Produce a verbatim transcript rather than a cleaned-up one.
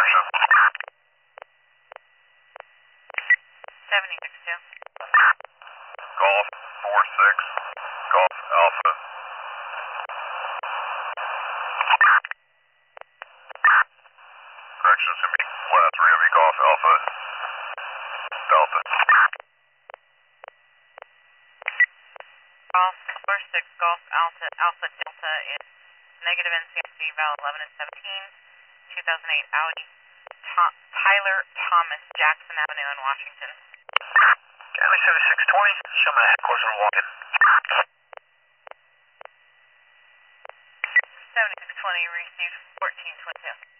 correction. seventy-six two. Golf four six, Golf Alpha. Correction, it's going to be last three of you, Golf Alpha, Delta. Golf four six, Golf Alpha, Alpha Delta is negative N C I C val eleven and seventeen, two thousand eight Audi Tom, Tyler Thomas, Jackson Avenue in Washington. County seventy-six twenty, show me that course and walk in. seventy-six twenty, received fourteen twenty-two.